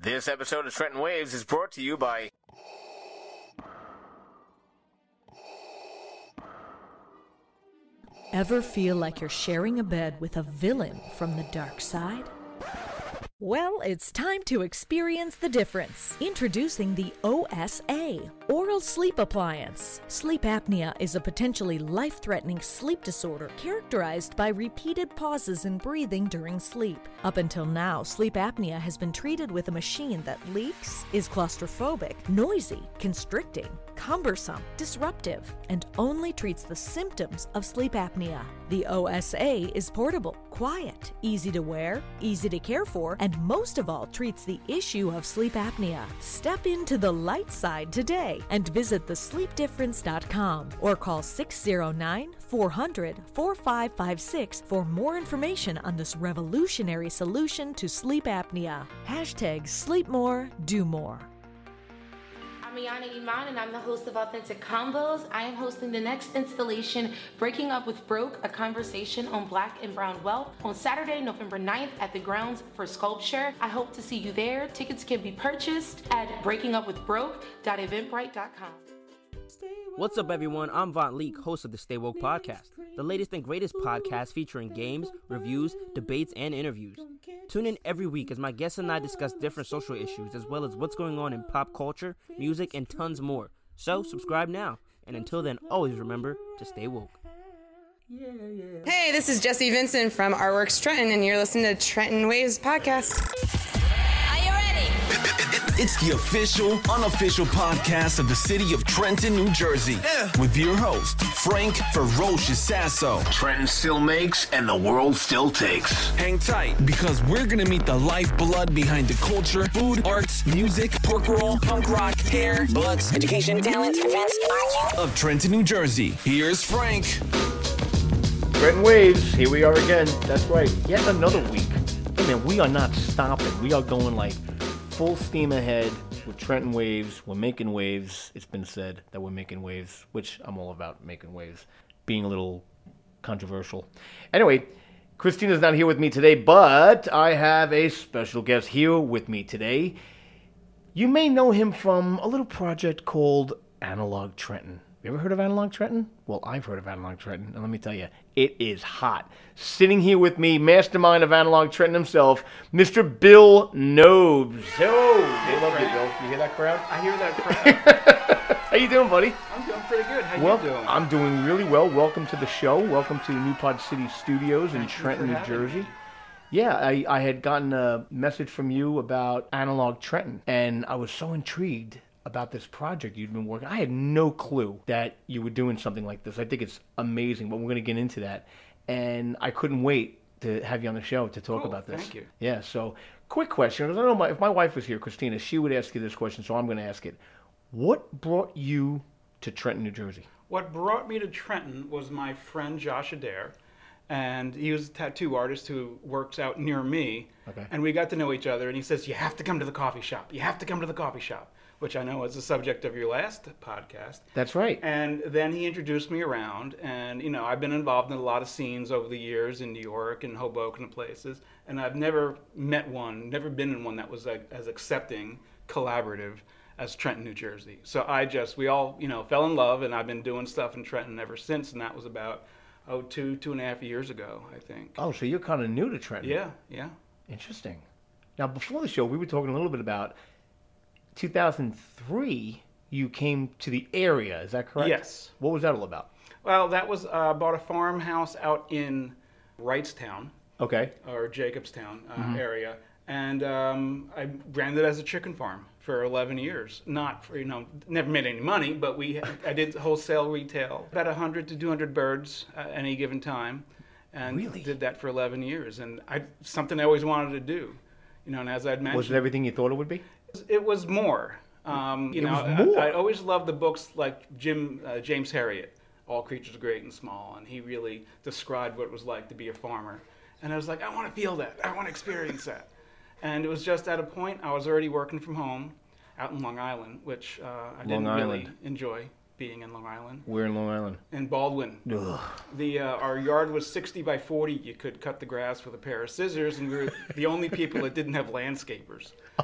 This episode of Trenton Waves is brought to you by... Ever feel like you're sharing a bed with a villain from the dark side? Well, it's time to experience the difference. Introducing the OSA, Oral Sleep Appliance. Sleep apnea is a potentially life-threatening sleep disorder characterized by repeated pauses in breathing during sleep. Up until now, sleep apnea has been treated with a machine that leaks, is claustrophobic, noisy, constricting, cumbersome, disruptive, and only treats the symptoms of sleep apnea. The OSA is portable, quiet, easy to wear, easy to care for, and most of all treats the issue of sleep apnea. Step into the light side today and visit thesleepdifference.com or call 609-400-4556 for more information on this revolutionary solution to sleep apnea. Hashtag sleep more, do more. I'm Ayana Iman, and I'm the host of Authentic Convos. I am hosting the next installation, Breaking Up with Broke, a conversation on Black and Brown wealth, on Saturday, November 9th at the Grounds for Sculpture. I hope to see you there. Tickets can be purchased at breakingupwithbroke.eventbrite.com. What's up, everyone? I'm Von Leek, host of the Stay Woke podcast, the latest and greatest podcast featuring games, reviews, debates, and interviews. Tune in every week as my guests and I discuss different social issues, as well as what's going on in pop culture, music, and tons more. So, subscribe now. And until then, always remember to stay woke. Hey, this is Jesse Vincent from Artworks Trenton, and you're listening to Trenton Waves podcast. Are you ready? It's the official, unofficial podcast of the city of Trenton, New Jersey. With your host, Frank Ferocious Sasso. Trenton still makes and the world still takes. Hang tight, because we're gonna meet the lifeblood behind the culture, food, arts, music, pork roll, punk rock, hair, butts, Education, talent, events, of Trenton, New Jersey. Here's Frank. Trenton Waves, here we are again. That's right, yet another week. Hey man, we are not stopping. We are going like full steam ahead with Trenton Waves. We're making waves. It's been said that we're making waves, which I'm all about, making waves, being a little controversial. Anyway, Christina's not here with me today, but I have a special guest here with me today. You may know him from a little project called Analog Trenton. You ever heard of Analog Trenton? Well, I've heard of Analog Trenton, and let me tell you, it is hot. Sitting here with me, mastermind of Analog Trenton himself, Mr. Bill Nobes. Oh, I love you, Bill. You hear that crowd? I hear that crowd. How you doing, buddy? I'm doing pretty good. How Well, you doing? I'm doing really well. Welcome to the show. Welcome to New Pod City Studios in Thank you Trenton, for New having Jersey. me. Yeah, I had gotten a message from you about Analog Trenton, and I was so intrigued about this project you'd been working. I had no clue that you were doing something like this. I think it's amazing, but we're going to get into that. And I couldn't wait to have you on the show to talk Cool, about this. thank you. Yeah, so quick question. I don't know if my wife was here, Christina, she would ask you this question, so I'm going to ask it. What brought you to Trenton, New Jersey? What brought me to Trenton was my friend Josh Adair, and he was a tattoo artist who works out near me. Okay. And we got to know each other, and he says, "You have to come to the coffee shop. You have to come to the coffee shop," which I know is the subject of your last podcast. That's right. And then he introduced me around, and I've been involved in a lot of scenes over the years in New York and Hoboken and places, and I've never met one, never been in one that was as accepting, collaborative as Trenton, New Jersey. So we all, fell in love, and I've been doing stuff in Trenton ever since, and that was about, 2.5 years ago, I think. Oh, so you're kind of new to Trenton. Yeah. Interesting. Now, before the show, we were talking a little bit about 2003, you came to the area. Is that correct? Yes. What was that all about? Well, that was, bought a farmhouse out in Wrightstown, Okay. or Jacobstown area, and I ran it as a chicken farm for 11 years. Not for, never made any money, but I did wholesale retail, about 100 to 200 birds at any given time, and Really? did that for 11 years. And something I always wanted to do, and as I'd mentioned, Was it everything you thought it would be? it was more. It was more? I always loved the books like James Herriot, All Creatures Great and Small, and he really described what it was like to be a farmer. And I was like, I want to feel that. I want to experience that. And it was just at a point I was already working from home out in Long Island, which I didn't really enjoy being in Long Island. We're in Long Island. In Baldwin. Ugh. Our yard was 60 by 40. You could cut the grass with a pair of scissors, and we were the only people that didn't have landscapers. Oh,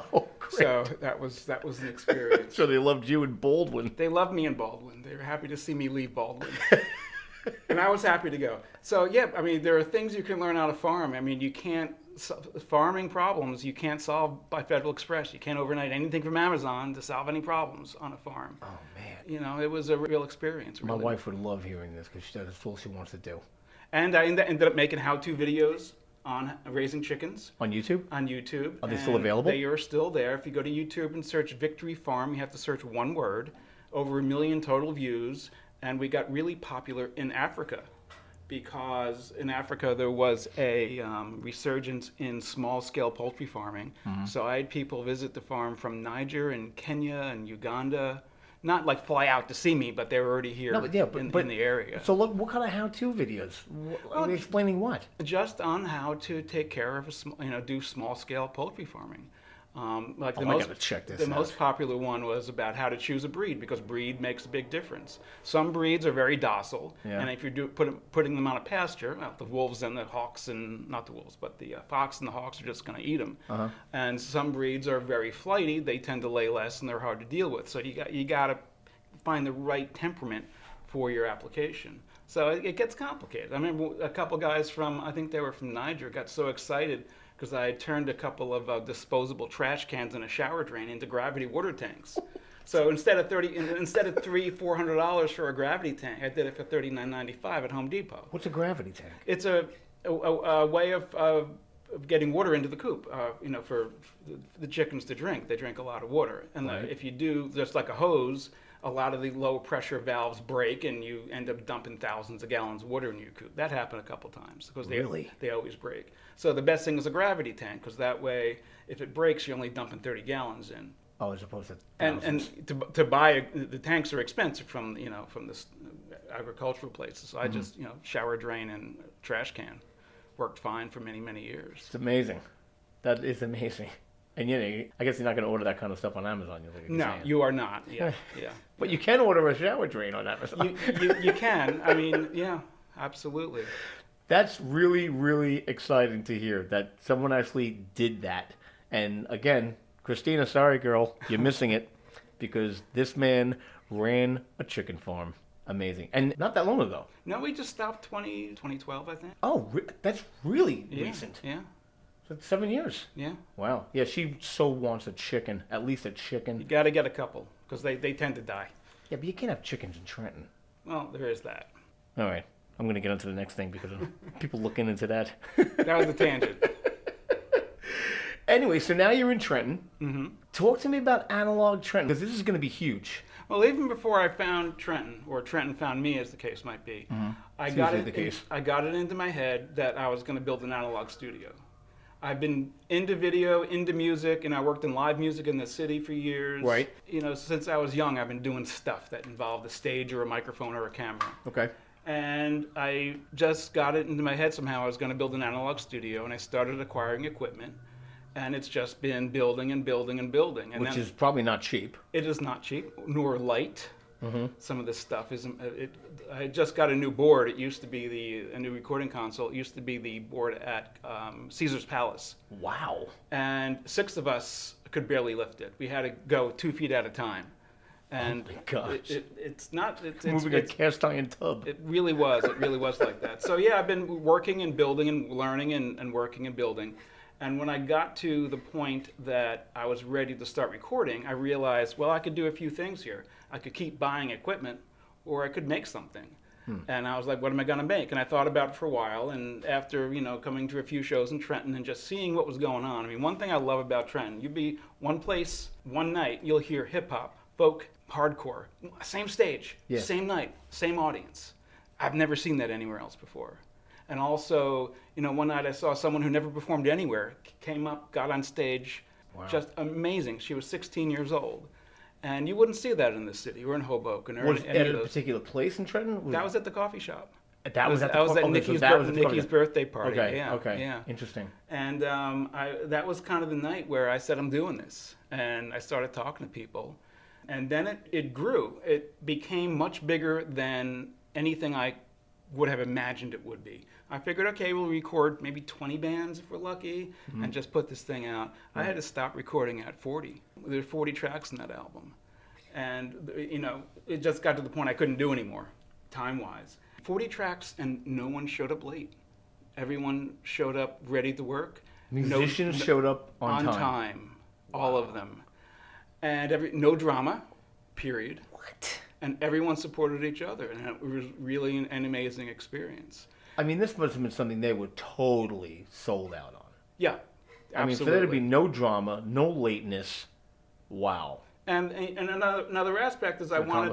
So that was an experience. So they loved you in Baldwin. They loved me in Baldwin. They were happy to see me leave Baldwin. And I was happy to go. So, yeah, I mean, there are things you can learn how to farm. I mean, you can't, farming problems you can't solve by Federal Express. You can't overnight anything from Amazon to solve any problems on a farm. Oh, man. You know, it was a real experience. Really. My wife would love hearing this because that's all she wants to do. And I ended up making how-to videos on raising chickens. On YouTube? On YouTube. Are they still available? They are still there. If you go to YouTube and search Victory Farm, you have to search one word. Over 1 million total views. And we got really popular in Africa because in Africa there was a resurgence in small-scale poultry farming. Mm-hmm. So I had people visit the farm from Niger and Kenya and Uganda. Not like fly out to see me, but they were already here in the area. So look, what kind of how-to videos? Are they explaining what? Just on how to take care of do small-scale poultry farming. I gotta check this out. Most popular one was about how to choose a breed because breed makes a big difference. Some breeds are very docile, and if you're putting them on a pasture, well, the wolves and the hawks and not the wolves, but the fox and the hawks are just going to eat them. Uh-huh. And some breeds are very flighty; they tend to lay less and they're hard to deal with. So you got to find the right temperament for your application. So it gets complicated. I remember a couple guys I think they were from Niger, got so excited because I had turned a couple of disposable trash cans in a shower drain into gravity water tanks. So instead of $300-400 for a gravity tank, I did it for $39.95 at Home Depot. What's a gravity tank? It's a way of getting water into the coop. For the chickens to drink. They drink a lot of water, and if you do just like a hose, a lot of the low pressure valves break and you end up dumping thousands of gallons of water in your coop. That happened a couple times because they always break. So the best thing is a gravity tank because that way, if it breaks, you're only dumping 30 gallons in. Oh, as opposed to thousands. And to buy the tanks are expensive from the agricultural places. So I just shower drain and trash can worked fine for many years. It's amazing. That is amazing. And I guess you're not going to order that kind of stuff on Amazon. No, you are not. Yeah. But you can order a shower drain on Amazon. You can. I mean, yeah, absolutely. That's really, really exciting to hear that someone actually did that. And again, Christina, sorry, girl, you're missing it because this man ran a chicken farm. Amazing. And not that long ago. No, we just stopped 2012, I think. Oh, that's really recent. Yeah. So 7 years. Yeah. Wow. Yeah, she so wants a chicken, at least a chicken. You got to get a couple because they tend to die. Yeah, but you can't have chickens in Trenton. Well, there is that. All right. I'm going to get into the next thing because of people looking into that. That was a tangent. Anyway, so now you're in Trenton. Mm-hmm. Talk to me about Analog Trenton because this is going to be huge. Well, even before I found Trenton, or Trenton found me, as the case might be, I got it into my head that I was going to build an analog studio. I've been into video, into music, and I worked in live music in the city for years. Right. Since I was young, I've been doing stuff that involved a stage or a microphone or a camera. Okay. And I just got it into my head somehow I was going to build an analog studio, and I started acquiring equipment. And it's just been building and building and building. And which is probably not cheap. It is not cheap, nor light. Mm-hmm. Some of this stuff isn't. I just got a new board. It used to be a new recording console. It used to be the board at Caesar's Palace. Wow. And 6 of us could barely lift it. We had to go 2 feet at a time. And oh my gosh. It's not. It's moving a cast iron tub. It really was. It really was like that. So yeah, I've been working and building and learning and working and building. And when I got to the point that I was ready to start recording, I realized, well, I could do a few things here. I could keep buying equipment, or I could make something. And I was like, what am I going to make? And I thought about it for a while. And after, coming to a few shows in Trenton and just seeing what was going on. I mean, one thing I love about Trenton, you'd be one place, one night, you'll hear hip-hop, folk, hardcore, same stage, same night, same audience. I've never seen that anywhere else before. And also, one night I saw someone who never performed anywhere, came up, got on stage, just amazing. She was 16 years old. And you wouldn't see that in the city or in Hoboken. Was it at a particular place in Trenton? That was at the coffee shop. That was at Nikki's birthday party. Okay, yeah, okay. Yeah. Interesting. And that was kind of the night where I said, I'm doing this. And I started talking to people. And then it grew. It became much bigger than anything I would have imagined it would be. I figured, okay, we'll record maybe 20 bands if we're lucky, and just put this thing out. I had to stop recording at 40. There's 40 tracks in that album. And, it just got to the point I couldn't do anymore, time-wise. 40 tracks, and no one showed up late. Everyone showed up ready to work. Musicians showed up on time. All of them. And no drama, period. What? And everyone supported each other, and it was really an amazing experience. I mean, this must have been something they were totally sold out on. Yeah, absolutely. I mean, for there to be no drama, no lateness, wow. And another aspect is I wanted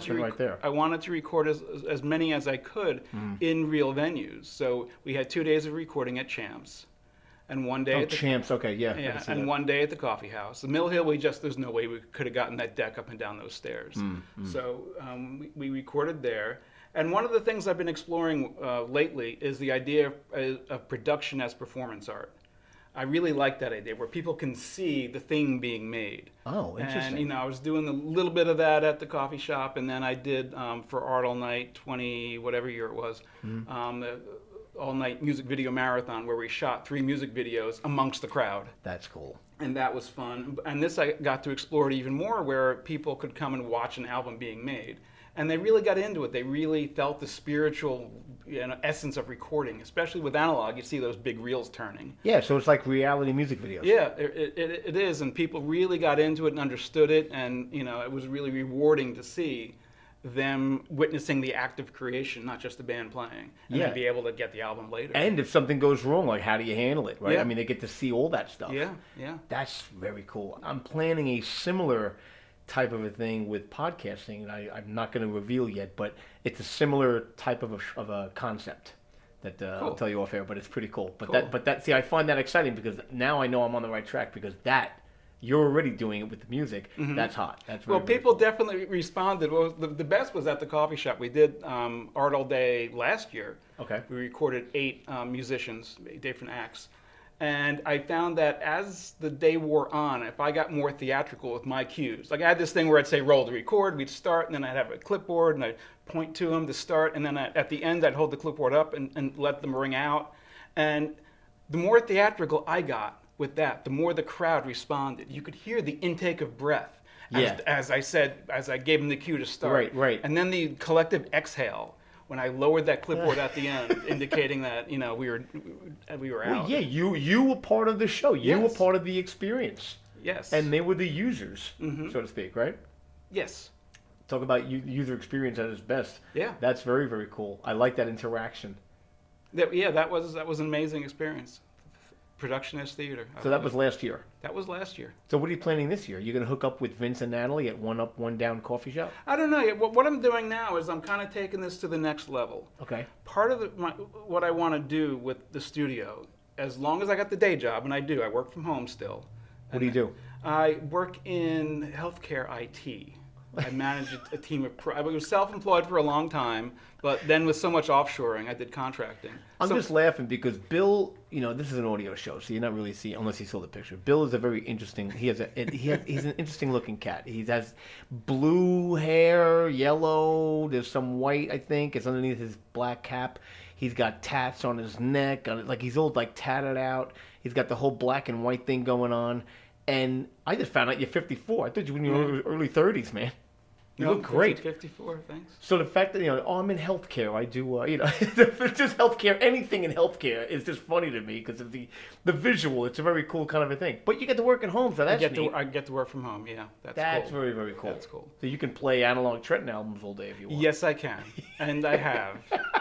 to record as many as I could in real venues. So we had 2 days of recording at Champs. And one day at the Champs, okay, yeah. Yeah, and one day at the Coffee House. The Mill Hill, there's no way we could have gotten that deck up and down those stairs. So we recorded there. And one of the things I've been exploring lately is the idea of production as performance art. I really like that idea, where people can see the thing being made. Oh, interesting. And, I was doing a little bit of that at the coffee shop, and then I did for Art All Night, whatever year it was, the all-night music video marathon where we shot 3 music videos amongst the crowd. That's cool. And that was fun. And this I got to explore it even more, where people could come and watch an album being made. And they really got into it. They really felt the spiritual essence of recording, especially with analog. You see those big reels turning. Yeah, so it's like reality music videos. Yeah, it is. And people really got into it and understood it. And, it was really rewarding to see them witnessing the act of creation, not just the band playing, and then be able to get the album later. And if something goes wrong, like how do you handle it, right? Yeah. I mean, they get to see all that stuff. Yeah. That's very cool. I'm planning a similar type of a thing with podcasting, and I'm not going to reveal yet, but it's a similar type of a concept that cool. I'll tell you off air, but it's pretty cool. But cool. I find that exciting because now I know I'm on the right track, because you're already doing it with the music. That's hot. That's very, people cool. definitely responded. Well, the best was at the coffee shop. We did Art All Day last year. Okay. We recorded 8 musicians, 8 different acts. And I found that as the day wore on, if I got more theatrical with my cues, like I had this thing where I'd say roll to record, we'd start, and then I'd have a clipboard, and I'd point to them to start, and then at the end I'd hold the clipboard up and let them ring out. And the more theatrical I got with that, the more the crowd responded. You could hear the intake of breath as I gave them the cue to start. Right. And then the collective exhale when I lowered that clipboard at the end, indicating that we were out. Well, yeah, you were part of the show. You were part of the experience. Yes. And they were the users, so to speak, right? Yes. Talk about user experience at its best. Yeah. That's very, very cool. I like that interaction. That was an amazing experience. Productionist theater. So that was last year? That was last year. So what are you planning this year? You're going to hook up with Vince and Natalie at One Up, One Down coffee shop? I don't know yet. What I'm doing now is I'm kind of taking this to the next level. Okay. Part of what I want to do with the studio, as long as I got the day job, and I do, I work from home still. What do you do? I work in healthcare IT. I manage a team of I was self-employed for a long time, but then with so much offshoring, I did contracting. I'm just laughing because Bill, this is an audio show, so you're not really seeing, unless you saw the picture. Bill is a very interesting, he's an interesting looking cat. He has blue hair, yellow, there's some white, I think. It's underneath his black cap. He's got tats on his neck, like he's all like tatted out. He's got the whole black and white thing going on. And I just found out you're 54. I thought you were in your early 30s, man. You look great. 54, thanks. So the fact that, I'm in healthcare, I do, just healthcare, anything in healthcare is just funny to me because of the visual. It's a very cool kind of a thing. But you get to work at home, so that's neat. I get to work from home, yeah. That's cool. very, very cool. That's cool. So you can play analog Trenton albums all day if you want. Yes, I can. And I have.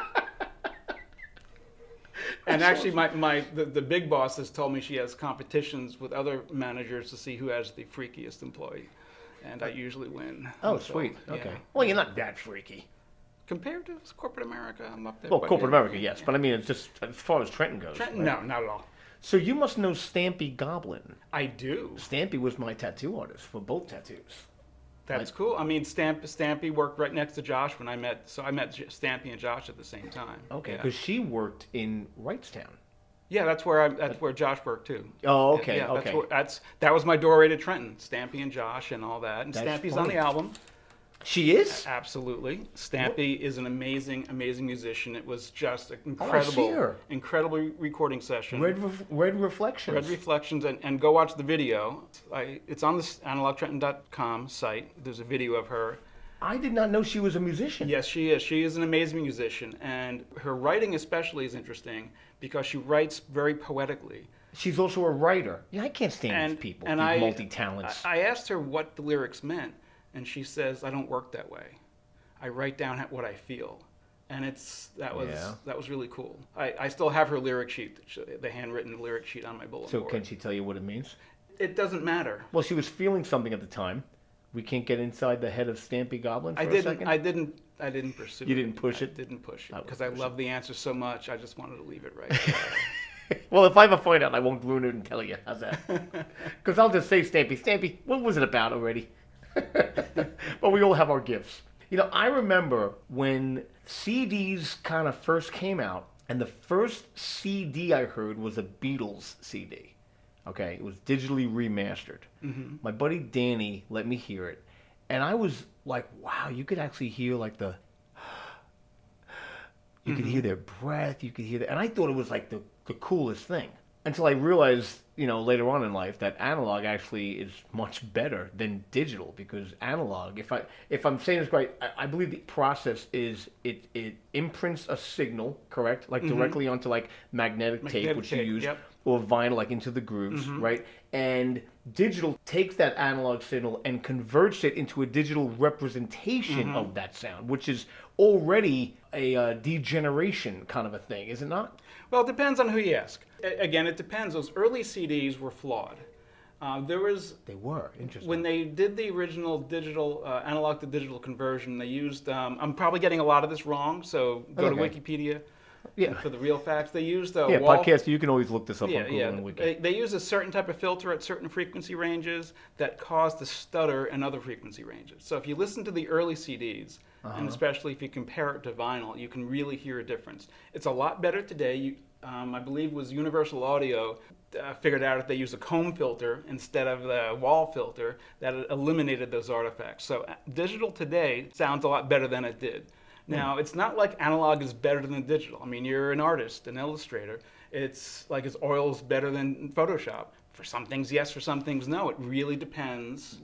And actually, the big boss has told me she has competitions with other managers to see who has the freakiest employee. And I usually win. Oh, sweet. Okay. Yeah. Well, you're not that freaky. Compared to corporate America, I'm up there. Well, corporate America, yes. But I mean, it's just as far as Trenton goes. Trenton, right? No, not at all. So you must know Stampy Goblin. I do. Stampy was my tattoo artist for both tattoos. That's cool. I mean, Stampy worked right next to Josh when I met. So I met Stampy and Josh at the same time. Okay, because she worked in Wrightstown. Yeah, that's where Josh worked too. Oh, okay, yeah, okay. That was my doorway to Trenton. Stampy and Josh and all that. And Stampy's on the album. She is? Absolutely. Stampy is an amazing, amazing musician. It was just an I see her. incredible recording session. Red Reflections. Red Reflections, and go watch the video. It's on the analogtrenton.com site. There's a video of her. I did not know she was a musician. Yes, she is. She is an amazing musician, and her writing especially is interesting because she writes very poetically. She's also a writer. Yeah, I can't stand these people, these multi-talents. I asked her what the lyrics meant, and she says, "I don't work that way. I write down what I feel." And that was really cool. I still have her lyric sheet, the handwritten lyric sheet on my bulletin board. So can she tell you what it means? It doesn't matter. Well, she was feeling something at the time. We can't get inside the head of Stampy Goblin for a second? I didn't pursue it. You didn't push it? I didn't push it because I love the answer so much. I just wanted to leave it right there. Well, if I ever find out, I won't ruin it and tell you. How's that? Because I'll just say, Stampy, what was it about already? But we all have our gifts. You know, I remember when CDs kind of first came out, and the first CD I heard was a Beatles CD. Okay, it was digitally remastered. Mm-hmm. My buddy Danny let me hear it, and I was like, wow, you could actually hear like the... You could hear their breath, you could hear that, and I thought it was like the coolest thing. Until I realized, you know, later on in life that analog actually is much better than digital, because analog, if I'm saying this right, I believe the process is it imprints a signal, correct? Like directly onto like magnetic tape, which you use, or vinyl, like into the grooves, right? And digital takes that analog signal and converts it into a digital representation of that sound, which is already a degeneration kind of a thing, is it not? Well, it depends on who you ask. Again, it depends. Those early CDs were flawed. They were interesting. When they did the original digital analog to digital conversion, they used. I'm probably getting a lot of this wrong, so go to Wikipedia. Yeah. For the real facts, they used podcast. You can always look this up on Google and Wiki. They use a certain type of filter at certain frequency ranges that cause the stutter in other frequency ranges. So if you listen to the early CDs, and especially if you compare it to vinyl, you can really hear a difference. It's a lot better today. I believe it was Universal Audio figured out if they use a comb filter instead of the wall filter, that it eliminated those artifacts. So digital today sounds a lot better than it did. Now, it's not like analog is better than digital. I mean, you're an artist, an illustrator. It's like is oils better than Photoshop? For some things, yes. For some things, no. It really depends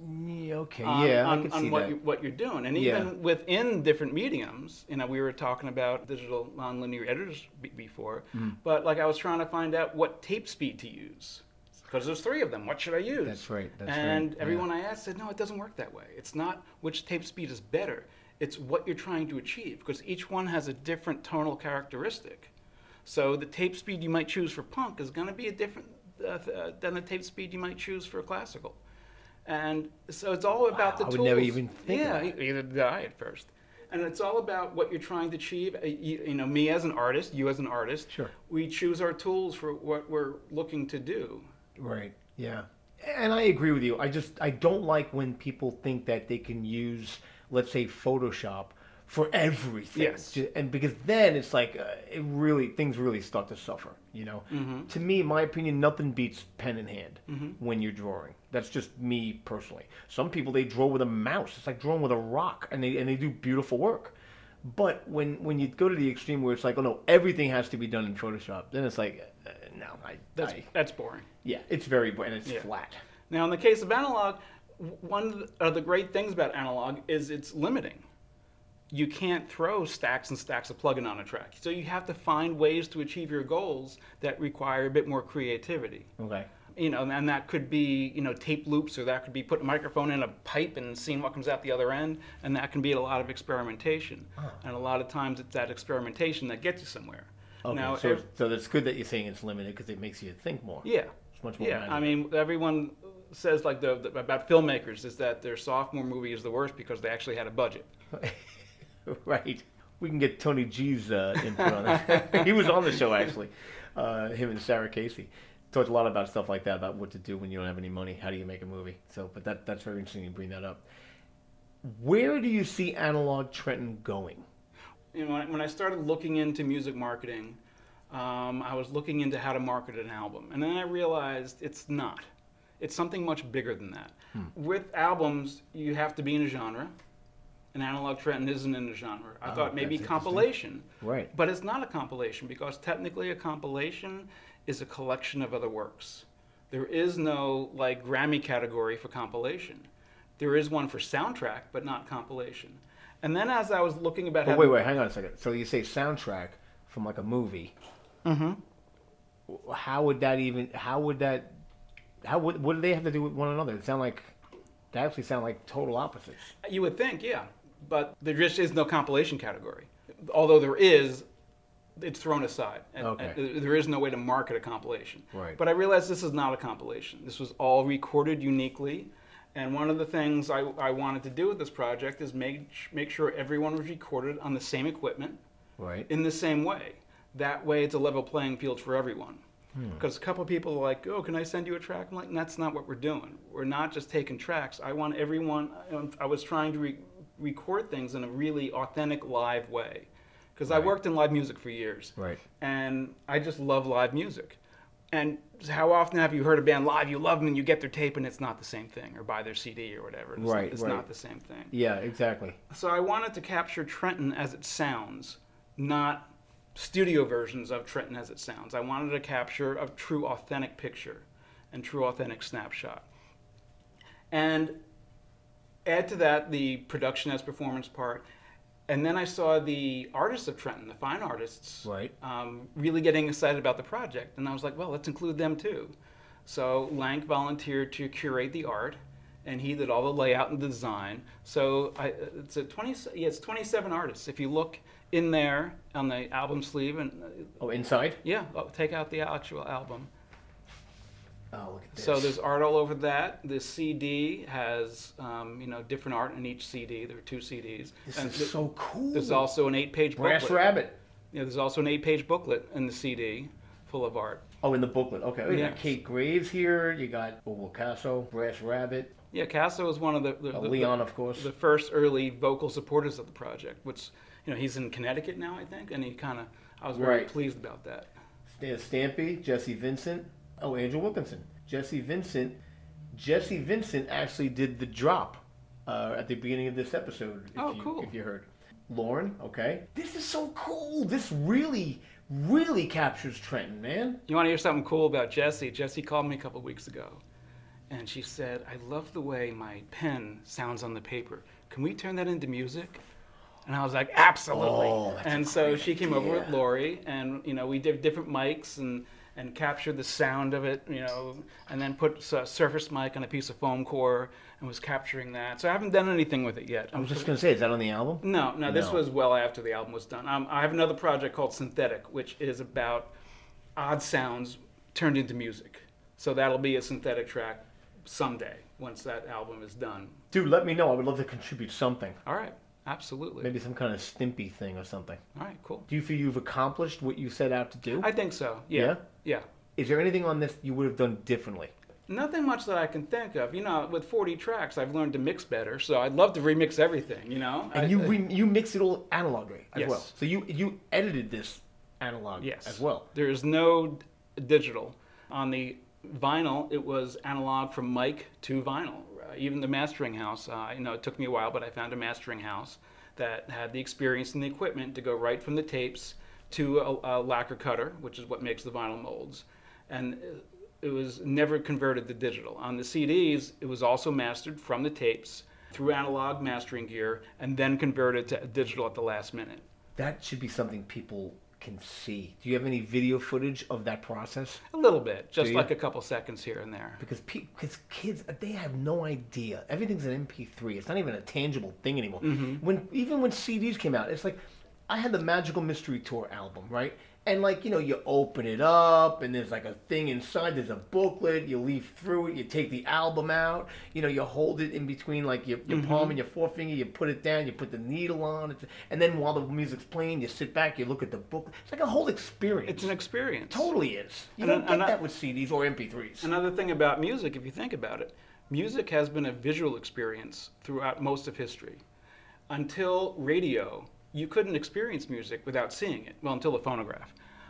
on what you're doing. And even within different mediums, you know, we were talking about digital nonlinear editors before, but like I was trying to find out what tape speed to use. Because there's 3 of them. What should I use? That's right. And everyone I asked said, no, it doesn't work that way. It's not which tape speed is better. It's what you're trying to achieve, because each one has a different tonal characteristic. So the tape speed you might choose for punk is going to be a different than the tape speed you might choose for classical. And so it's all about the tools. I would never even think of that. Either did I at first. And it's all about what you're trying to achieve. You know, me as an artist, you as an artist, we choose our tools for what we're looking to do. Right, yeah. And I agree with you. I don't like when people think that they can use, let's say, Photoshop for everything. Yes. And because then it's like things really start to suffer, you know. To me, my opinion, nothing beats pen in hand when you're drawing. That's just me personally. Some people, they draw with a mouse. It's like drawing with a rock, and they do beautiful work. But when you go to the extreme where it's like, oh no, everything has to be done in Photoshop, then it's like, no, that's boring. Yeah, it's very boring, and it's flat. Now, in the case of analog, one of the great things about analog is it's limiting. You can't throw stacks and stacks of plugin on a track. So you have to find ways to achieve your goals that require a bit more creativity. Okay. You know, and that could be, you know, tape loops, or that could be putting a microphone in a pipe and seeing what comes out the other end, and that can be a lot of experimentation. And a lot of times it's that experimentation that gets you somewhere. Okay, now, so it's good that you're saying it's limited, because it makes you think more. Yeah. It's much more manageable. I mean, everyone says like about filmmakers is that their sophomore movie is the worst because they actually had a budget. Right. We can get Tony G's input on that. He was on the show, actually. Him and Sarah Casey talked a lot about stuff like that, about what to do when you don't have any money. How do you make a movie? So, but that's very interesting you bring that up. Where do you see Analog Trenton going? You know, when I started looking into music marketing, I was looking into how to market an album. And then I realized it's not. It's something much bigger than that. With albums, you have to be in a genre. and Analog Trenton isn't in the genre. I thought maybe that's compilation. Right. But it's not a compilation because technically a compilation is a collection of other works. There is no like Grammy category for compilation. There is one for soundtrack, but not compilation. And then as I was looking about But wait, hang on a second. So you say soundtrack from like a movie. Mm-hmm. What do they have to do with one another? They actually sound like total opposites. You would think, yeah. But there just is no compilation category. Although there is, it's thrown aside. Okay. And there is no way to market a compilation. Right. But I realized this is not a compilation. This was all recorded uniquely. And one of the things I wanted to do with this project is make sure everyone was recorded on the same equipment, right, in the same way. That way it's a level playing field for everyone. Because a couple of people are like, oh, can I send you a track? I'm like, that's not what we're doing. We're not just taking tracks. I want everyone, I was trying to record things in a really authentic live way. Because I worked in live music for years. Right. And I just love live music. And how often have you heard a band live, you love them, and you get their tape, and it's not the same thing, or buy their CD or whatever. It's not the same thing. Yeah, exactly. So I wanted to capture Trenton as it sounds, not studio versions of Trenton as it sounds. I wanted to capture a true authentic picture and true authentic snapshot. And add to that the production as performance part. And then I saw the artists of Trenton, the fine artists, really getting excited about the project. And I was like, well, let's include them too. So Lank volunteered to curate the art, and he did all the layout and design. So it's 27 artists. If you look in there on the album sleeve. Inside? Yeah, take out the actual album. Oh, look at this. So there's art all over that. The CD has, different art in each CD. There are 2 CDs. This is so cool. There's also an 8-page booklet. Brass Rabbit. Yeah, there's also an 8-page booklet in the CD full of art. Oh, in the booklet. Okay. You Yeah. got Kate Graves here. You got Casso, Brass Rabbit. Yeah, Casso was one of the Leon, of course. The first early vocal supporters of the project, which, he's in Connecticut now, I think, and I was very pleased about that. Stampy, Jesse Vincent. Oh, Andrew Wilkinson. Jesse Vincent actually did the drop at the beginning of this episode. Cool. If you heard. Lauren, okay. This is so cool. This really, really captures Trenton, man. You want to hear something cool about Jesse? Jesse called me a couple weeks ago, and she said, I love the way my pen sounds on the paper. Can we turn that into music? And I was like, absolutely. Oh, and so she came over with Lori, and we did different mics and captured the sound of it, and then put a surface mic on a piece of foam core and was capturing that. So I haven't done anything with it yet. I was just going to say, is that on the album? No, this was well after the album was done. I have another project called Synthetic, which is about odd sounds turned into music. So that'll be a synthetic track someday once that album is done. Dude, let me know. I would love to contribute something. All right. Absolutely. Maybe some kind of Stimpy thing or something. All right, cool. Do you feel you've accomplished what you set out to do? I think so, yeah. Yeah. Is there anything on this you would have done differently? Nothing much that I can think of. With 40 tracks, I've learned to mix better, so I'd love to remix everything, And you mix it all analog as yes. well. So you edited this analog as well. There is no digital. On the vinyl, it was analog from mic to vinyl. Even the mastering house, it took me a while, but I found a mastering house that had the experience and the equipment to go right from the tapes to a lacquer cutter, which is what makes the vinyl molds. And it was never converted to digital. On the CDs, it was also mastered from the tapes through analog mastering gear and then converted to digital at the last minute. That should be something people can see. Do you have any video footage of that process? A little bit, just like a couple seconds here and there. Because kids, they have no idea. Everything's an MP3. It's not even a tangible thing anymore. Mm-hmm. Even when CDs came out, it's like, I had the Magical Mystery Tour album, right? And you open it up, and there's like a thing inside. There's a booklet. You leaf through it. You take the album out. You hold it in between your palm and your forefinger. You put it down. You put the needle on. And then while the music's playing, you sit back. You look at the book. It's like a whole experience. It's an experience. Totally is. You don't get that with CDs or MP3s. Another thing about music, if you think about it, music has been a visual experience throughout most of history. Until radio, you couldn't experience music without seeing it. Well, until the phonograph.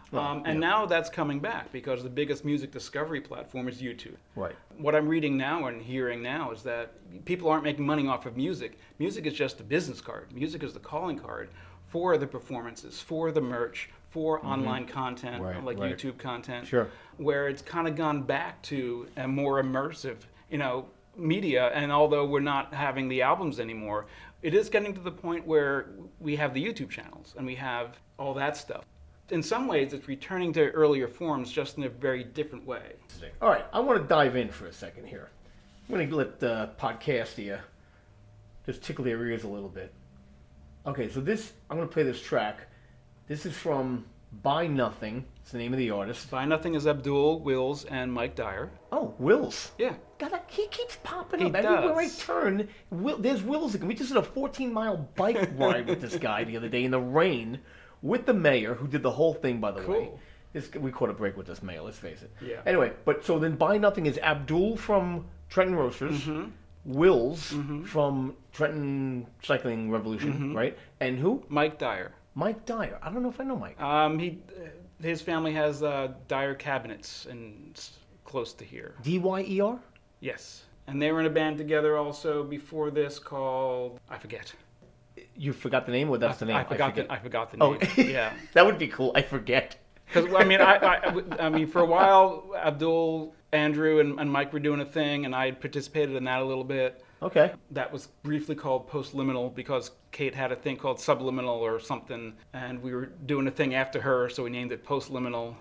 Now that's coming back because the biggest music discovery platform is YouTube. Right. What I'm reading now and hearing now is that people aren't making money off of music. Music is just a business card. Music is the calling card for the performances, for the merch, for online content, like YouTube content, where it's kind of gone back to a more immersive, media. And although we're not having the albums anymore, it is getting to the point where we have the YouTube channels and we have all that stuff. In some ways, it's returning to earlier forms, just in a very different way. All right, I want to dive in for a second here. I'm going to let the podcast here just tickle their ears a little bit. Okay, so I'm going to play this track. This is from Buy Nothing. It's the name of the artist. Buy Nothing is Abdul, Wills, and Mike Dyer. Oh, Wills. Yeah. God, he keeps popping up. Everywhere I turn, there's Wills. We just did a 14-mile bike ride with this guy the other day in the rain with the mayor, who did the whole thing, by the way. We caught a break with this mayor, let's face it. Yeah. Anyway, so then Buy Nothing is Abdul from Trenton Roasters, Wills from Trenton Cycling Revolution, right? And who? Mike Dyer. Mike Dyer. I don't know if I know Mike. His family has Dyer Cabinets close to here. D-Y-E-R? Yes. And they were in a band together also before this called, I forget. You forgot the name, or that's the name? I forgot the name. Yeah. That would be cool. I forget. Because I mean, for a while, Abdul, Andrew, and Mike were doing a thing, and I participated in that a little bit. Okay. That was briefly called Postliminal because Kate had a thing called Subliminal or something, and we were doing a thing after her, so we named it Postliminal.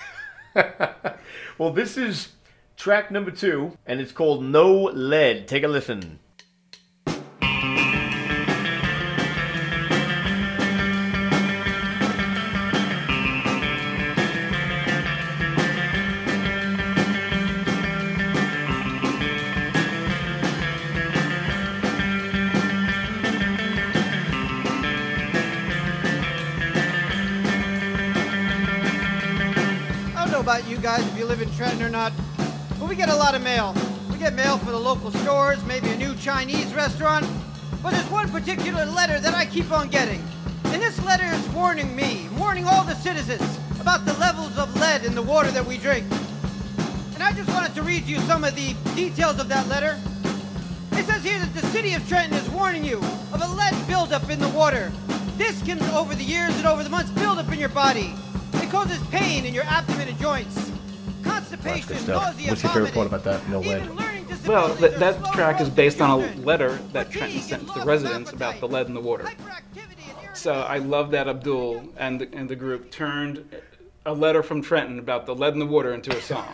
Well, this is track number 2, and it's called No Lead. Take a listen. About you guys if you live in Trenton or not, but we get a lot of mail. We get mail for the local stores, maybe a new Chinese restaurant, but there's one particular letter that I keep on getting, and this letter is warning all the citizens about the levels of lead in the water that we drink. And I just wanted to read you some of the details of that letter. It says here that the city of Trenton is warning you of a lead buildup in the water. This can, over the years and over the months, build up in your body. It causes pain in your abdomen and joints, constipation, nausea, What's your favorite part about that? No lead. Well, that track is based on a letter that Trenton sent to the residents about the lead in the water. So I love that Abdul and the group turned a letter from Trenton about the lead in the water into a song.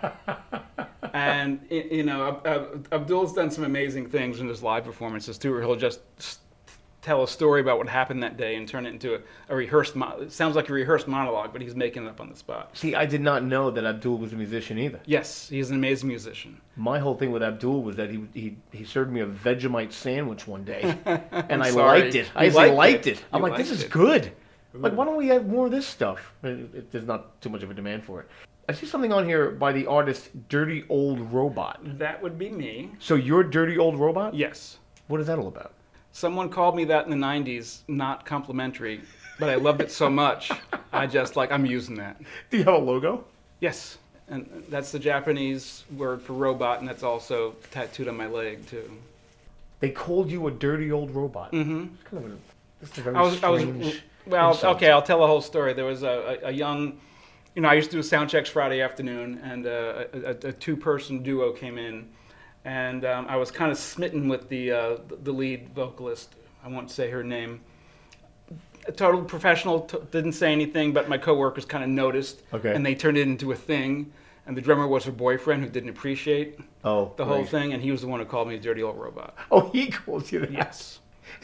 And Abdul's done some amazing things in his live performances too, where he'll just tell a story about what happened that day and turn it into a rehearsed. It sounds like a rehearsed monologue, but he's making it up on the spot. See, I did not know that Abdul was a musician either. Yes, he's an amazing musician. My whole thing with Abdul was that he served me a Vegemite sandwich one day, and I liked it. I liked it. I'm like, this is good. Like, why don't we have more of this stuff? There's not too much of a demand for it. I see something on here by the artist Dirty Old Robot. That would be me. So you're Dirty Old Robot? Yes. What is that all about? Someone called me that in the 90s, not complimentary, but I loved it so much, I'm using that. Do you have a logo? Yes, and that's the Japanese word for robot, and that's also tattooed on my leg, too. They called you a dirty old robot. Mm-hmm. It's kind of a very strange insult. Okay, I'll tell the whole story. There was a young, I used to do sound checks Friday afternoon, and a two-person duo came in. And I was kind of smitten with the lead vocalist. I won't say her name. A total professional, didn't say anything, but my coworkers kind of noticed. Okay. And they turned it into a thing. And the drummer was her boyfriend who didn't appreciate the whole thing. And he was the one who called me a dirty old robot. Oh, he called you that? Yes.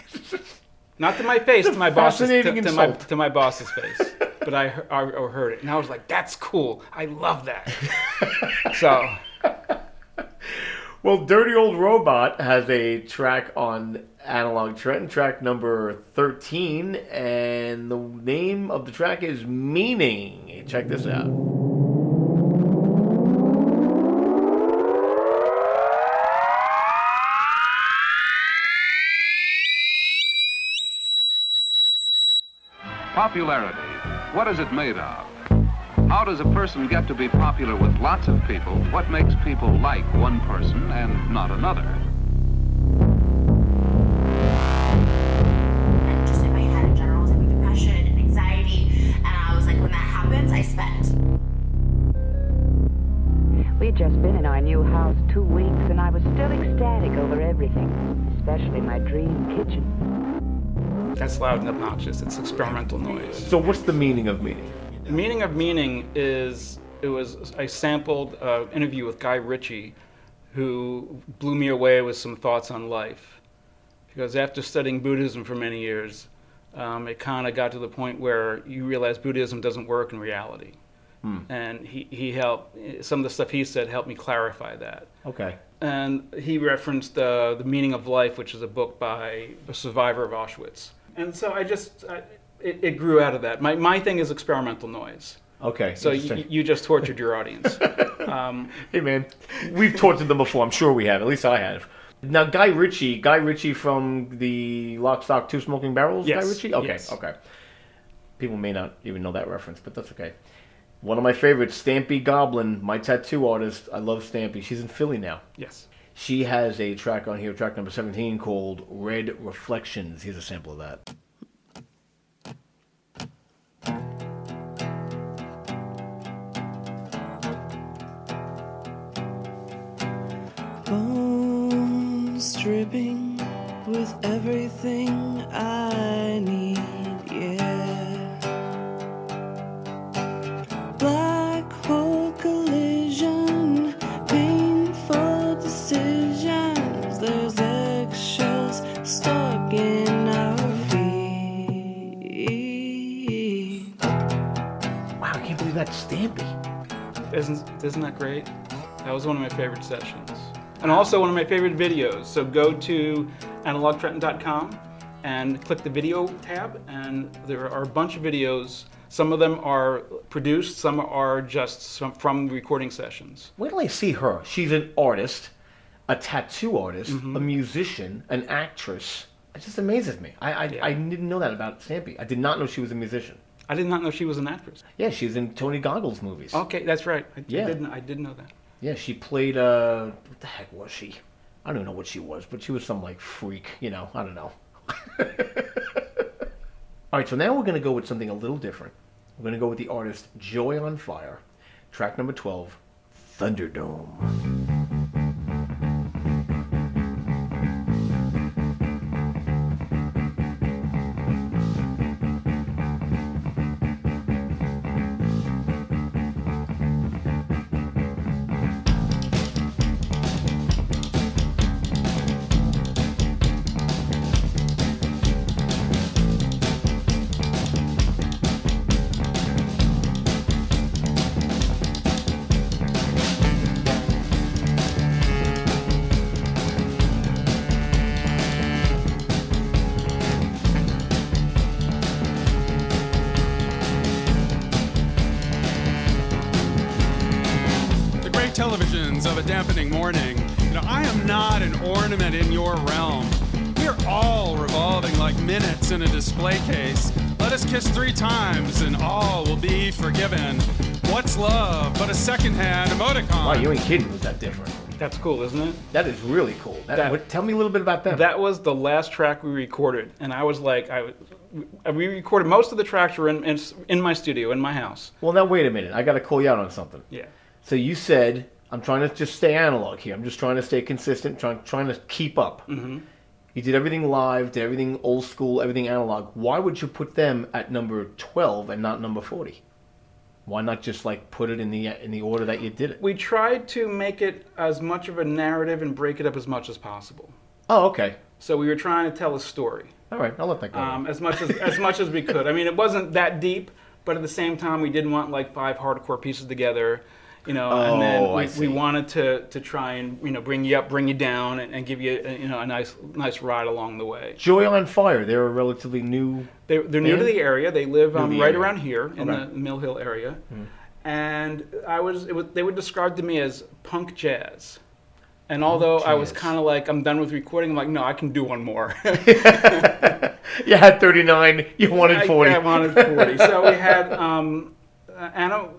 Not to my face, to my boss's face. But I heard it. And I was like, that's cool. I love that. So... Well, Dirty Old Robot has a track on Analog Trenton, track number 13, and the name of the track is Meaning. Check this out. Popularity. What is it made of? How does a person get to be popular with lots of people? What makes people like one person and not another? And just in my head in general was like depression and anxiety, and I was like, when that happens, I spent. We'd just been in our new house 2 weeks, and I was still ecstatic over everything, especially my dream kitchen. That's loud and obnoxious. It's experimental noise. So what's the meaning of meaning? The meaning of meaning is, I sampled an interview with Guy Ritchie, who blew me away with some thoughts on life. Because after studying Buddhism for many years, it kind of got to the point where you realize Buddhism doesn't work in reality. And he helped, some of the stuff he said helped me clarify that. Okay. And he referenced The Meaning of Life, which is a book by a survivor of Auschwitz. And so it grew out of that. My thing is experimental noise. Okay. So you just tortured your audience. Hey man, we've tortured them before. I'm sure we have. At least I have. Now Guy Ritchie from the Lock, Stock, Two Smoking Barrels. Yes. Guy Ritchie. Okay. Yes. Okay. People may not even know that reference, but that's okay. One of my favorites, Stampy Goblin, my tattoo artist. I love Stampy. She's in Philly now. Yes. She has a track on here, track number 17, called Red Reflections. Here's a sample of that. Bones dripping with everything I need, yeah. Black hole collision, painful decisions. There's eggshells stuck in our feet. Wow, I can't believe that's Stampy. Isn't that great? That was one of my favorite sessions. And also one of my favorite videos. So go to analogtrenton.com and click the video tab, and there are a bunch of videos. Some of them are produced, some are just from recording sessions. Wait till I see her. She's an artist, a tattoo artist, a musician, an actress. It just amazes me. I didn't know that about Stampy. I did not know she was a musician. I did not know she was an actress. Yeah, she's in Tony Goggles movies. Okay, that's right. I did know that. Yeah, she played, what the heck was she? I don't know what she was, but she was some, like, freak, I don't know. All right, so now we're going to go with something a little different. We're going to go with the artist Joy on Fire, track number 12, Thunderdome. Televisions of a dampening morning. I am not an ornament in your realm. We're all revolving like minutes in a display case. Let us kiss 3 times and all will be forgiven. What's love but a secondhand emoticon? Wow, you ain't kidding. Was that different? That's cool, isn't it? That is really cool. Tell me a little bit about them. That was the last track we recorded, and I was like, we recorded most of the tracks were in my studio, in my house. Well, now wait a minute. I got to call you out on something. Yeah. So you said, I'm trying to just stay analog here. I'm just trying to stay consistent, trying to keep up. Mm-hmm. You did everything live, did everything old school, everything analog. Why would you put them at number 12 and not number 40? Why not just put it in the order that you did it? We tried to make it as much of a narrative and break it up as much as possible. Oh, okay. So we were trying to tell a story. All right, I'll let that go. As much as we could. I mean, it wasn't that deep, but at the same time, we didn't want 5 hardcore pieces together. And then we wanted to try and bring you up, bring you down, and give you a nice ride along the way. Joy on Fire, they're a relatively new. They're new to the area. They live right around here in the Mill Hill area, and they were described to me as punk jazz. And although I was kind of I'm done with recording, I'm like, no, I can do one more. You had 39. You wanted 40. I wanted 40. So we had. Anna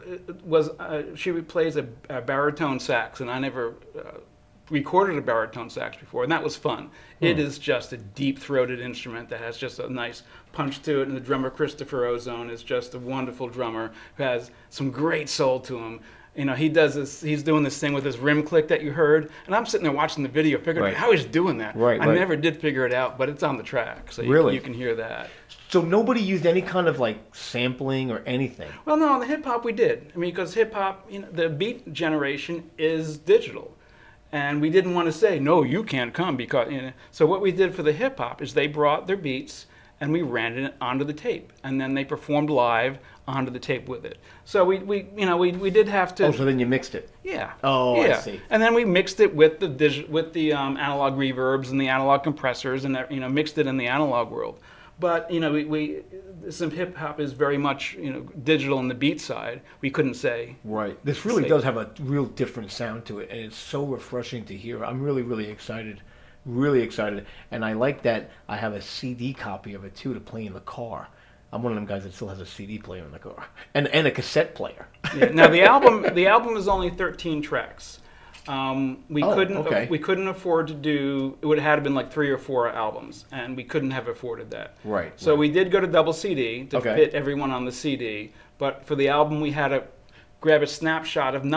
she plays a baritone sax, and I never recorded a baritone sax before, and that was fun. It is just a deep-throated instrument that has just a nice punch to it, and the drummer Christopher Ozone is just a wonderful drummer who has some great soul to him. You know, he's doing this thing with his rim click that you heard, and I'm sitting there watching the video, figuring out how he's doing that. I never did figure it out, but it's on the track, so you can hear that. So nobody used any kind of like sampling or anything? Well, no, on the hip hop we did. I mean, because hip hop, the beat generation is digital. And we didn't want to say, no, you can't come because, So what we did for the hip hop is they brought their beats and we ran it onto the tape, and then they performed live onto the tape with it. So we did have to. Oh, so then you mixed it. Yeah. Oh, yeah. I see. And then we mixed it with the analog reverbs and the analog compressors, and mixed it in the analog world. But some hip hop is very much digital on the beat side. We couldn't say. Right. This really does have a real different sound to it, and it's so refreshing to hear. I'm really, really excited. Really excited. And I like that I have a CD copy of it too to play in the car. I'm one of them guys that still has a CD player in the car and a cassette player. Yeah. Now the album is only 13 tracks. We couldn't afford to do. It would have had to been like 3 or 4 albums, and we couldn't have afforded that. Right. So we did go to double CD to fit everyone on the CD, but for the album we had to grab a snapshot of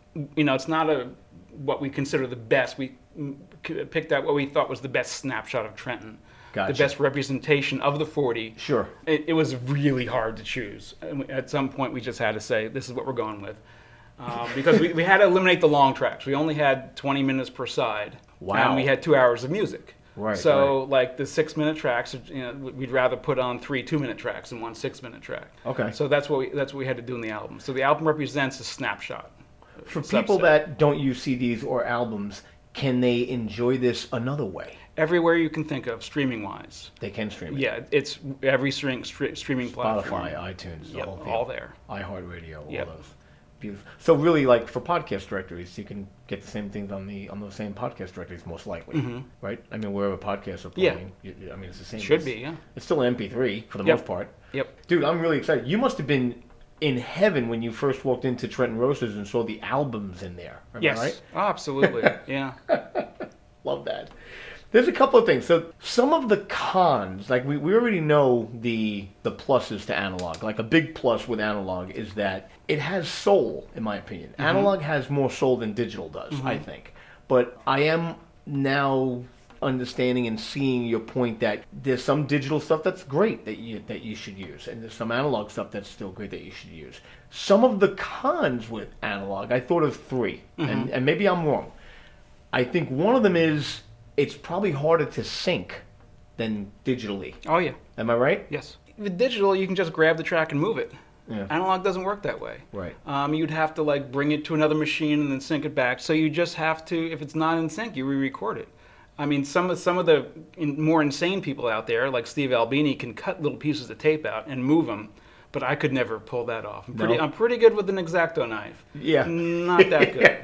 it's not what we consider the best. We picked out what we thought was the best snapshot of Trenton. Gotcha. The best representation of the 40. Sure. It was really hard to choose. At some point we just had to say, this is what we're going with. Because we had to eliminate the long tracks. We only had 20 minutes per side. Wow. And we had 2 hours of music. Right. So like the 6-minute tracks, we'd rather put on 3 2-minute tracks than 1 6-minute track. Okay. So that's what we had to do in the album. So the album represents a snapshot. For people that don't use CDs or albums, can they enjoy this another way? Everywhere you can think of, streaming-wise. They can stream it? Yeah, it's every streaming platform. Spotify, iTunes, yep, the whole thing. All there. iHeartRadio, all yep. those. Beautiful. So really, like for podcast directories, you can get the same things on those same podcast directories, most likely, right? I mean, wherever podcasts are playing, it's the same. Should be, yeah. It's still an MP3 for the most part. Yep. Dude, I'm really excited. You must have been in heaven when you first walked into Trenton Roasters and saw the albums in there. Yes. Right? Oh, absolutely. Yeah. Love that. There's a couple of things. So some of the cons, like we already know the pluses to analog. Like a big plus with analog is that it has soul, in my opinion. Analog has more soul than digital does, I think. But I am now understanding and seeing your point that there's some digital stuff that's great that you should use, and there's some analog stuff that's still great that you should use. Some of the cons with analog, I thought of 3, and maybe I'm wrong. I think one of them is it's probably harder to sync than digitally. Oh, yeah. Am I right? Yes. With digital, you can just grab the track and move it. Yeah. Analog doesn't work that way. Right. You'd have to like bring it to another machine and then sync it back. So you just have to, if it's not in sync, you re-record it. I mean, some of the more insane people out there, like Steve Albini, can cut little pieces of tape out and move them. But I could never pull that off. I'm pretty good with an X-Acto knife. Yeah. Not that good.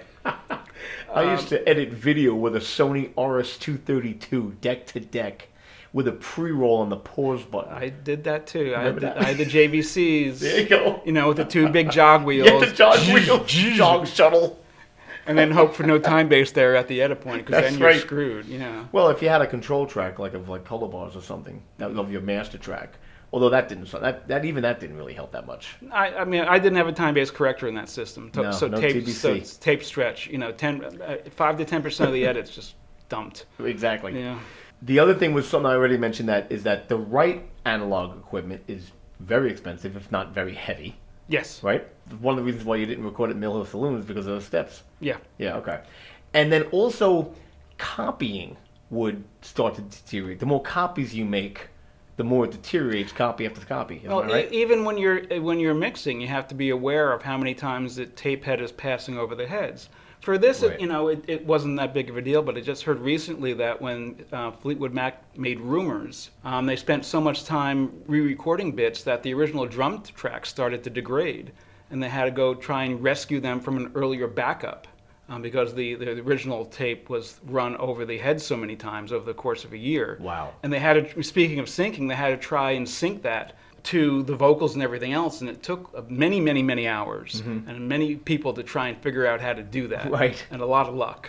I used to edit video with a Sony RS-232 deck to deck with a pre-roll on the pause button. I did that too. I had the JVCs. There you go. With the 2 big jog wheels. Yeah, the jog wheel, jog shuttle. And then hope for no time base there at the edit point, because then you're screwed. Well, if you had a control track like color bars or something, of your master track. Although that didn't really help that much. I mean, I didn't have a time-based corrector in that system. No TBC. So tape stretch. 5 to 10% of the edits just dumped. Exactly. Yeah. The other thing was something I already mentioned, is that the right analog equipment is very expensive, if not very heavy. Yes. Right? One of the reasons why you didn't record at Mill Hill Saloon is because of the steps. Yeah. Yeah, okay. And then also, copying would start to deteriorate. The more copies you make, the more it deteriorates copy after copy. Isn't that right? Even when you're mixing, you have to be aware of how many times the tape head is passing over the heads. For this, Right. it wasn't that big of a deal, but I just heard recently that when Fleetwood Mac made Rumors, they spent so much time re-recording bits that the original drum tracks started to degrade, and they had to go try and rescue them from an earlier backup. Because the original tape was run over the head so many times over the course of a year. Wow. And they had to, speaking of syncing, they had to try and sync that to the vocals and everything else, and it took many, many, many hours and many people to try and figure out how to do that. Right. And a lot of luck.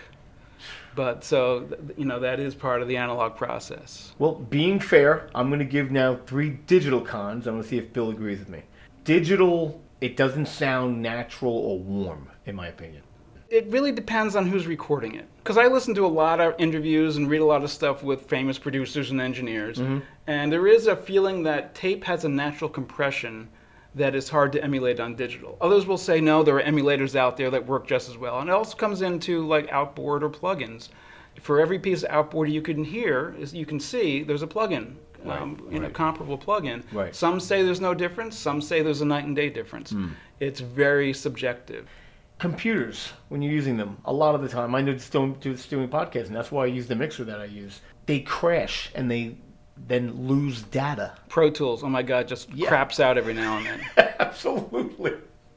But so, that is part of the analog process. Well, being fair, I'm going to give now 3 digital cons. I'm going to see if Bill agrees with me. Digital, it doesn't sound natural or warm, in my opinion. It really depends on who's recording it. Because I listen to a lot of interviews and read a lot of stuff with famous producers and engineers. And there is a feeling that tape has a natural compression that is hard to emulate on digital. Others will say, no, there are emulators out there that work just as well. And it also comes into like outboard or plugins. For every piece of outboard you can hear, you can see, there's a plugin. Comparable plugin. Right. Some say there's no difference. Some say there's a night and day difference. It's very subjective. Computers, when you're using them, a lot of the time, I know just doing podcasts, and that's why I use the mixer that I use. They crash and they then lose data. Pro Tools, oh my God, just craps out every now and then. Absolutely.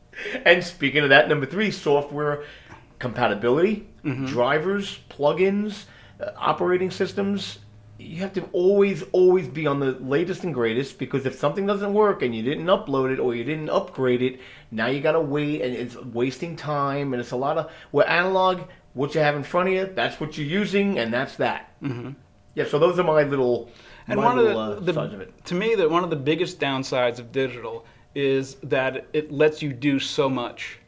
And speaking of that, number 3, software compatibility, drivers, plugins, operating systems. You have to always be on the latest and greatest, because if something doesn't work and you didn't upload it or you didn't upgrade it, now you got to wait, and it's wasting time, and it's a lot of, where analog, what you have in front of you, that's what you're using, and that's that. Yeah, so those are my little And one of the sides of it. To me, that one of the biggest downsides of digital is that it lets you do so much.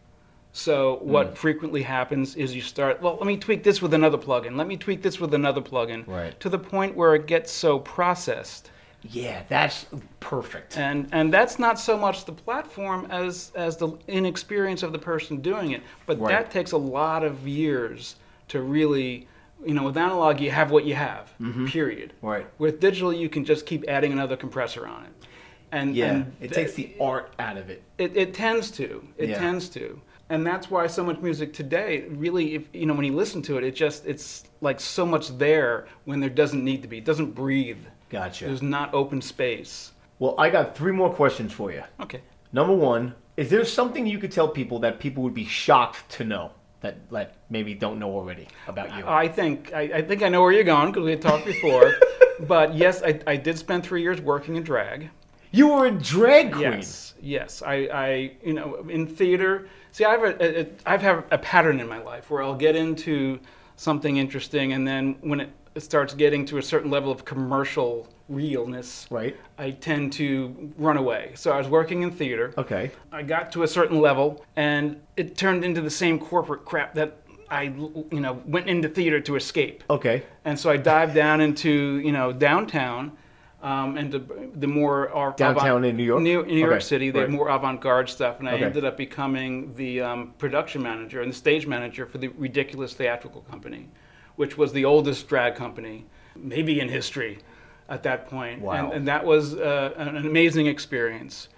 So what frequently happens is you start, well, let me tweak this with another plugin. Let me tweak this with another plugin. Right. To the point where it gets so processed. Yeah, that's perfect. And that's not so much the platform as the inexperience of the person doing it. But that takes a lot of years to really, with analog you have what you have, period. Right. With digital you can just keep adding another compressor on it. And it takes the art out of it. It tends to. It tends to. And that's why so much music today, really, if when you listen to it, it's like so much there when there doesn't need to be. It doesn't breathe. Gotcha. There's not open space. Well, I got 3 more questions for you. Okay. Number 1, is there something you could tell people that people would be shocked to know that maybe don't know already about you? I think I know where you're going, because we had talked before. But yes, I did spend 3 years working in drag. You were a drag queen? Yes. I in theater. See, I have a pattern in my life where I'll get into something interesting, and then when it starts getting to a certain level of commercial realness, I tend to run away. So I was working in theater. Okay. I got to a certain level, and it turned into the same corporate crap that I went into theater to escape. Okay. And so I dived down into downtown. And the more downtown in New York, New York City, the more avant-garde stuff, and I ended up becoming the production manager and the stage manager for the Ridiculous Theatrical Company, which was the oldest drag company, maybe in history, at that point. Wow! And that was an amazing experience.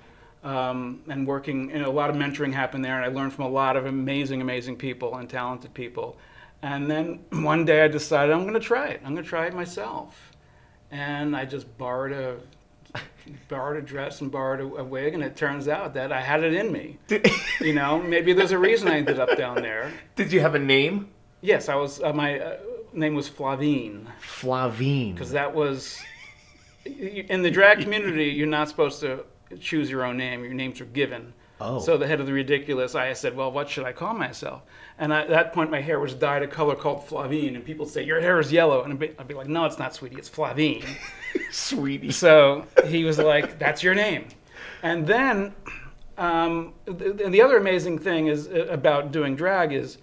And working, a lot of mentoring happened there, and I learned from a lot of amazing people and talented people. And then one day I decided I'm going to try it. I'm going to try it myself. And I just borrowed a dress and borrowed a wig, and it turns out that I had it in me. Maybe there's a reason I ended up down there. Did you have a name? Yes, I was. My name was Flavine. Flavine. Because that was in the drag community. You're not supposed to choose your own name. Your names are given. Oh. So the head of the Ridiculous, I said, well, what should I call myself? And at that point, my hair was dyed a color called Flavine, and people say, your hair is yellow. And I'd be like, no, it's not, sweetie, it's Flavine. Sweetie. So he was like, that's your name. And then the other amazing thing is about doing drag is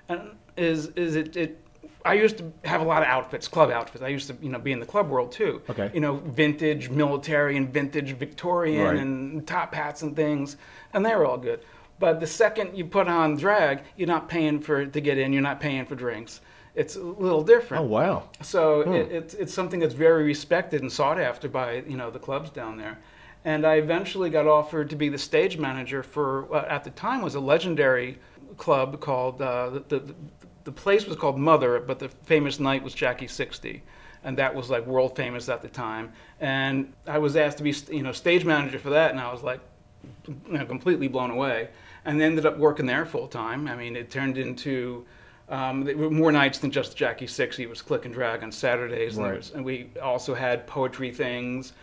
I used to have a lot of outfits, club outfits. I used to, be in the club world too. Okay. Vintage military and vintage Victorian and top hats and things, and they were all good. But the second you put on drag, you're not paying to get in. You're not paying for drinks. It's a little different. Oh wow! So it's something that's very respected and sought after by the clubs down there. And I eventually got offered to be the stage manager for what at the time was a legendary club called the place was called Mother, but the famous night was Jackie 60, and that was like world famous at the time. And I was asked to be stage manager for that, and I was like completely blown away. And ended up working there full time. I mean, it turned into there were more nights than just Jackie 60. It was click and drag on Saturdays, and we also had poetry things.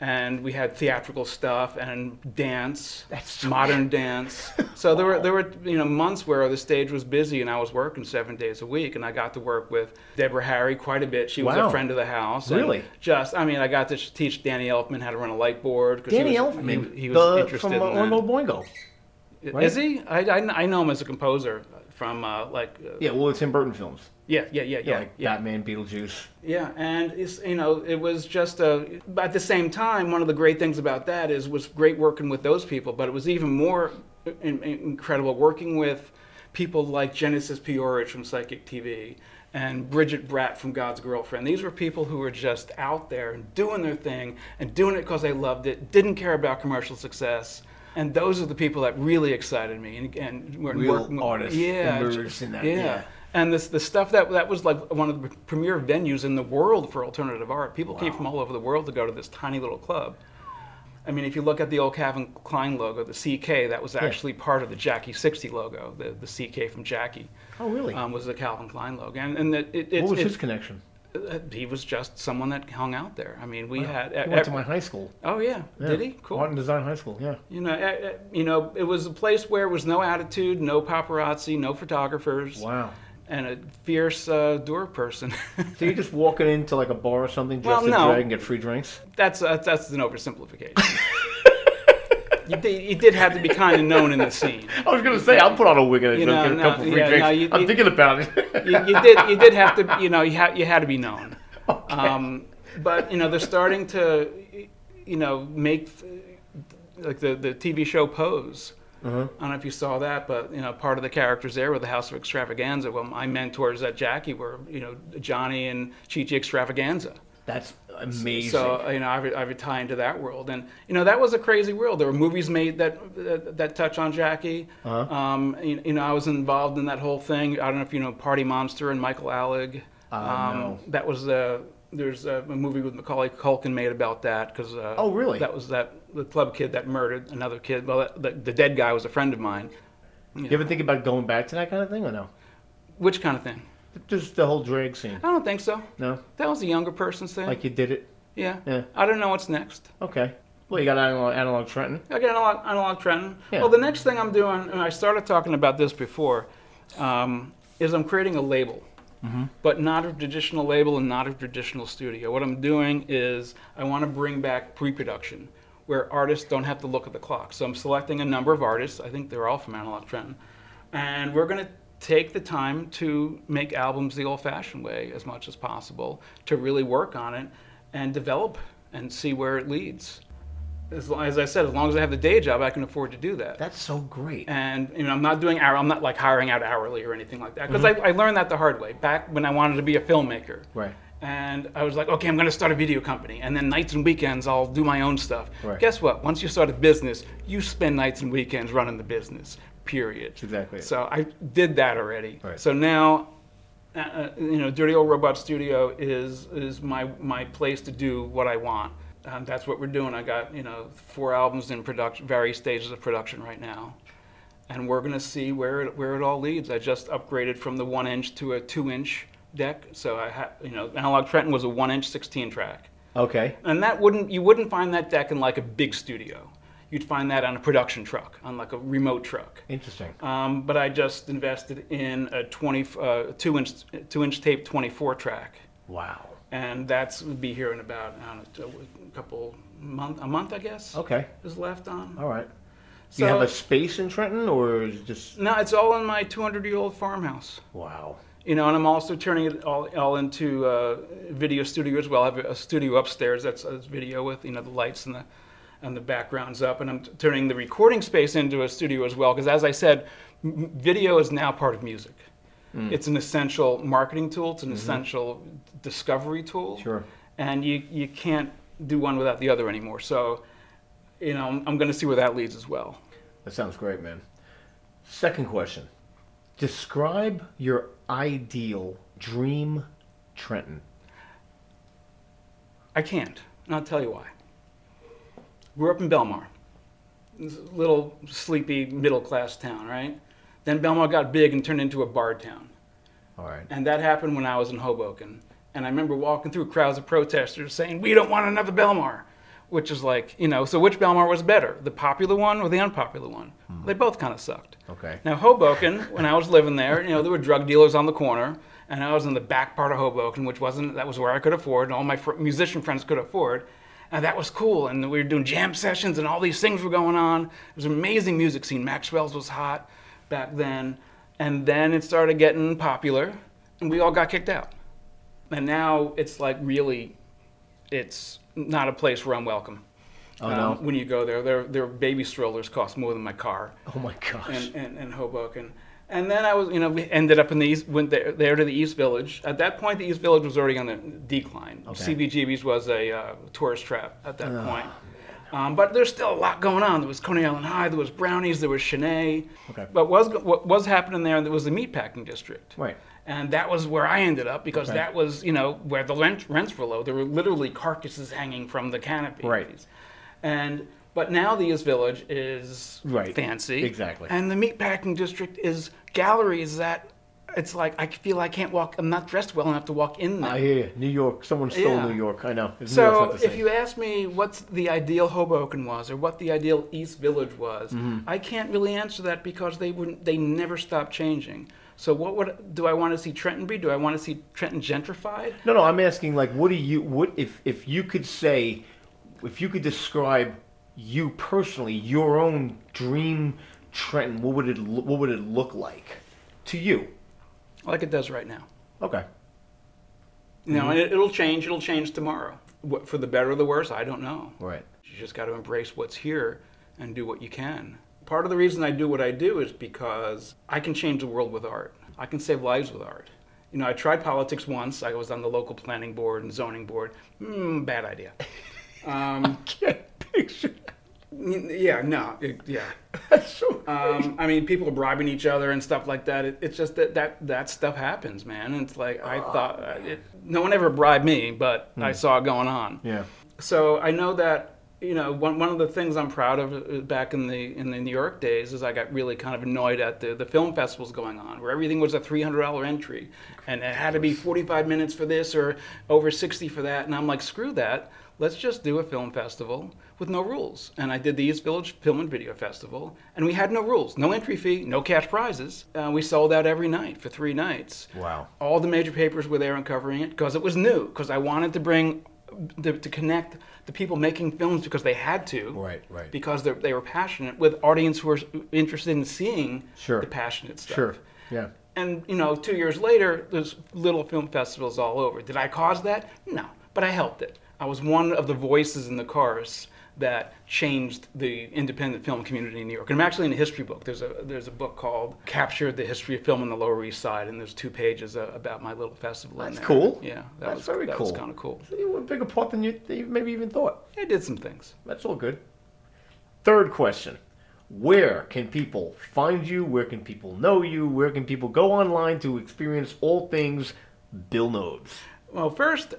And we had theatrical stuff and dance, That's modern dance. So there were months where the stage was busy and I was working 7 days a week, and I got to work with Deborah Harry quite a bit. She was a friend of the house. Really? I got to teach Danny Elfman how to run a light board. Danny Elfman, he was interested from in that. Oingo Boingo. Right? Is he? I know him as a composer from it's Tim Burton films. Yeah. Like Batman, Beetlejuice. Yeah, and it was just at the same time, one of the great things about that was great working with those people, but it was even more incredible working with people like Genesis P-Orridge from Psychic TV and Bridget Bratt from God's Girlfriend. These were people who were just out there and doing their thing and doing it because they loved it, didn't care about commercial success. And those are the people that really excited me. And real artists emerged in that. Yeah. And the stuff that was like one of the premier venues in the world for alternative art. People came from all over the world to go to this tiny little club. I mean, if you look at the old Calvin Klein logo, the CK, that was actually part of the Jackie 60 logo. The CK from Jackie. Oh, really? Was the Calvin Klein logo. What was his connection? He was just someone that hung out there. I mean, He went to my high school. Oh yeah. Did he? Cool. Art and Design High School. Yeah. It was a place where there was no attitude, no paparazzi, no photographers. Wow. And a fierce door person. So you're just walking into like a bar or something, dressed in drag, and get free drinks? That's an oversimplification. You did have to be kind of known in the scene. I was going to say, I'll put on a wig and get a couple free drinks. I'm thinking about it. you did have to, you had to be known. Okay. But they're starting to, make like the TV show Pose. I don't know if you saw that, but part of the characters there were the House of Extravaganza. Well, my mentors at Jackie were Johnny and Chi-Chi Extravaganza. That's amazing. So I would tie into that world, and that was a crazy world. There were movies made that touch on Jackie. I was involved in that whole thing. I don't know if you know Party Monster and Michael Alec. No. That was there's a movie with Macaulay Culkin made about that because oh really? That was the club kid that murdered another kid. Well, the dead guy was a friend of mine. You ever think about going back to that kind of thing or no? Which kind of thing? Just the whole drag scene. I don't think so. No? That was a younger person's thing. Like you did it? Yeah. Yeah. I don't know what's next. Okay. Well, you got Analog Trenton. I got Analog Trenton. Yeah. Well, the next thing I'm doing, and I started talking about this before, is I'm creating a label. But not a traditional label and not a traditional studio. What I'm doing is I want to bring back pre-production, where artists don't have to look at the clock. So I'm selecting a number of artists. I think they're all from Analog Trenton. And we're going to take the time to make albums the old-fashioned way as much as possible, to really work on it and develop and see where it leads. As I said, as long as I have the day job, I can afford to do that. That's so great. And I'm not doing I'm not like hiring out hourly or anything like that, because I learned that the hard way back when I wanted to be a filmmaker. Right. And I was like, okay, I'm going to start a video company, and then nights and weekends I'll do my own stuff. Right. Guess what? Once you start a business, you spend nights and weekends running the business. Period. That's exactly it. So I did that already. Right. So now, Dirty Old Robot Studio is my place to do what I want. That's what we're doing. I got 4 albums in production, various stages of production right now, and we're going to see where it all leads. I just upgraded from the 1-inch to a 2-inch deck. So Analog Trenton was a 1-inch 16-track. Okay. And you wouldn't find that deck in like a big studio. You'd find that on a production truck, on like a remote truck. Interesting. But I just invested in a 2-inch tape 24-track. Wow. And that's will be here in about a month, I guess. Okay. Is left on. All right. So, do you have a space in Trenton, or is it just? No, it's all in my 200-year-old farmhouse. Wow. And I'm also turning it all into a video studio as well. I have a studio upstairs that's video with the lights and the background's up, and I'm turning the recording space into a studio as well. Because as I said, video is now part of music. It's an essential marketing tool. It's an essential discovery tool. Sure. And you can't do one without the other anymore. So, I'm going to see where that leads as well. That sounds great, man. Second question. Describe your ideal dream Trenton. I can't, and I'll tell you why. Grew up in Belmar. This little sleepy middle-class town, right? Then Belmar got big and turned into a bar town. All right. And that happened when I was in Hoboken. And I remember walking through crowds of protesters saying, "We don't want another Belmar." which is like, so which Belmar was better, the popular one or the unpopular one? They both kind of sucked. Okay. Now, Hoboken, when I was living there, there were drug dealers on the corner, and I was in the back part of Hoboken, that was where I could afford, and all my musician friends could afford. And that was cool, and we were doing jam sessions, and all these things were going on. It was an amazing music scene. Maxwell's was hot back then, and then it started getting popular, and we all got kicked out. And now it's like really, it's not a place where I'm welcome. Oh, no. When you go there, their baby strollers cost more than my car. Oh my gosh. In Hoboken. And then I was, we ended up in the East, went there to the East Village. At that point, the East Village was already on the decline. Okay. CBGB's was a tourist trap at that point. But there's still a lot going on. There was Coney Island High, there was Brownies, there was Chenet. Okay. But what was happening there was the meatpacking district. Right. And that was where I ended up because that was, where the rents were low. There were literally carcasses hanging from the canopy. Right. But now the East Village is fancy. Exactly. And the meatpacking district is galleries that it's like I feel I can't walk. I'm not dressed well enough to walk in there. I hear you. New York. Someone stole New York. I know. So if you ask me what's the ideal Hoboken was or what the ideal East Village was, I can't really answer that because they never stopped changing. So do I want to see Trenton be? Do I want to see Trenton gentrified? No. I'm asking like, if you could describe you personally, your own dream Trenton, what would it look like to you? Like it does right now. Okay. And it'll change. It'll change tomorrow. For the better or the worse, I don't know. Right. You just got to embrace what's here and do what you can. Part of the reason I do what I do is because I can change the world with art. I can save lives with art. I tried politics once. I was on the local planning board and zoning board. Bad idea. I can't picture. Yeah. I mean, people are bribing each other and stuff like that. It's just that stuff happens, man. And it's like I thought no one ever bribed me, but I saw it going on. Yeah. So I know that one of the things I'm proud of back in the New York days is I got really kind of annoyed at the film festivals going on where everything was a $300 entry and it had to be 45 minutes for this or over 60 for that, and I'm like, screw that. Let's just do a film festival with no rules. And I did the East Village Film and Video Festival, and we had no rules, no entry fee, no cash prizes. We sold out every night for 3 nights. Wow. All All the major papers were there and covering it because it was new, because I wanted to bring, to connect the people making films because they had to. Right. Because they were passionate with audience who were interested in seeing the passionate stuff. Sure, yeah. And, 2 years later, there's little film festivals all over. Did I cause that? No, but I helped it. I was one of the voices in the chorus that changed the independent film community in New York. And I'm actually in a history book. There's a book called Capture the History of Film on the Lower East Side, and there's 2 pages about my little festival in there. That's cool. Yeah, That's very cool. That was kind of cool. So you were a bigger part than you maybe even thought. I did some things. That's all good. Third question. Where can people find you? Where can people know you? Where can people go online to experience all things Bill Nobes? Well, first,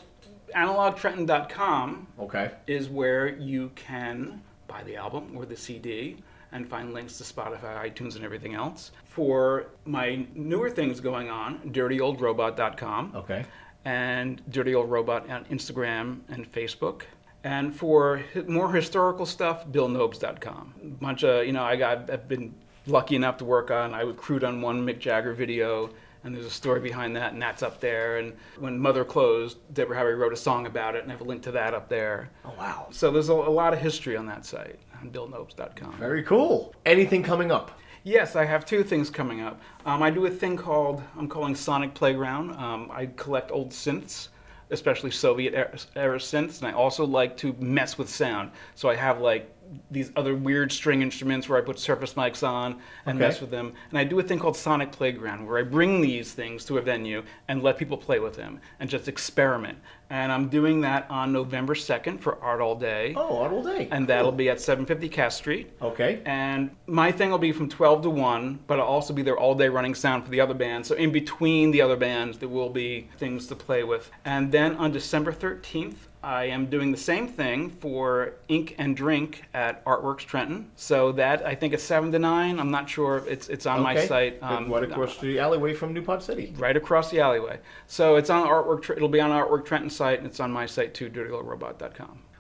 analogtrenton.com Okay. is where you can buy the album or the CD and find links to Spotify, iTunes, and everything else. For my newer things going on, dirtyoldrobot.com. Okay. And Dirty Old Robot on Instagram and Facebook. And for more historical stuff, billnobes.com. A bunch of, I've been lucky enough to work on, I crewed on one Mick Jagger video, and there's a story behind that, and that's up there. And when Mother closed, Deborah Harry wrote a song about it, and I have a link to that up there. Oh, wow. So there's a lot of history on that site, on billnobes.com. Very cool. Anything coming up? Yes, I have 2 things coming up. I do a thing I'm calling Sonic Playground. I collect old synths, especially Soviet-era synths, and I also like to mess with sound. So I have these other weird string instruments where I put surface mics on and mess with them. And I do a thing called Sonic Playground where I bring these things to a venue and let people play with them and just experiment. And I'm doing that on November 2nd for Art All Day. Oh, Art All Day. And that'll be at 750 Cass Street. Okay. And my thing will be from 12 to 1, but I'll also be there all day running sound for the other bands. So in between the other bands, there will be things to play with. And then on December 13th, I am doing the same thing for Ink and Drink at Artworks Trenton. So that, I think it's 7 to 9. I'm not sure. It's on my site. Right across the alleyway from New Pod City. Right across the alleyway. So it's on it'll be on Artwork Trenton site, and it's on my site too, dirtyoldrobot.com.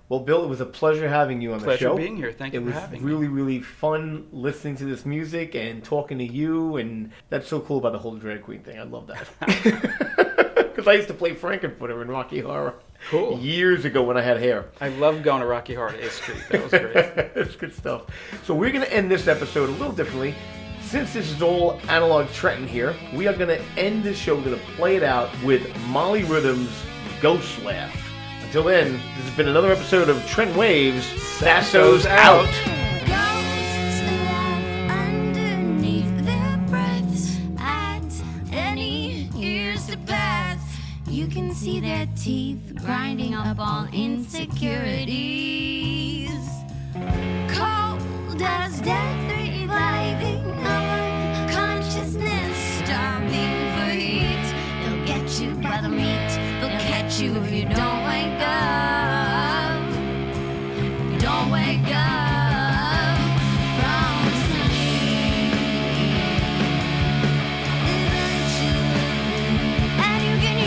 Well, Bill, it was a pleasure having you on the show. Pleasure being here. Thank you for having me. It was really, really fun listening to this music and talking to you, and that's so cool about the whole drag queen thing. I love that. Because I used to play Frankenfooter in Rocky Horror. Cool. Years ago when I had hair. I love going to Rocky Horror to 8th Street. That was great. That's good stuff. So we're going to end this episode a little differently. Since this is all analog Trenton here, we are going to end this show. We're going to play it out with Molly Rhythm's Ghost Laugh. Until then, this has been another episode of Trenton Waves. Sasso's out. Ghosts laugh underneath their breaths at any years to pass. You can see their teeth grinding up all insecurities. Cold as death, reviving our consciousness, starving for heat. They'll get you by the meat. They'll catch you if you don't wake up. You don't wake up from sleep. Eventually, and you can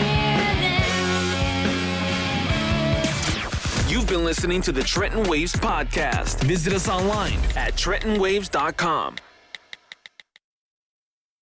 hear them. You've been listening to the Trenton Waves podcast. Visit us online at TrentonWaves.com.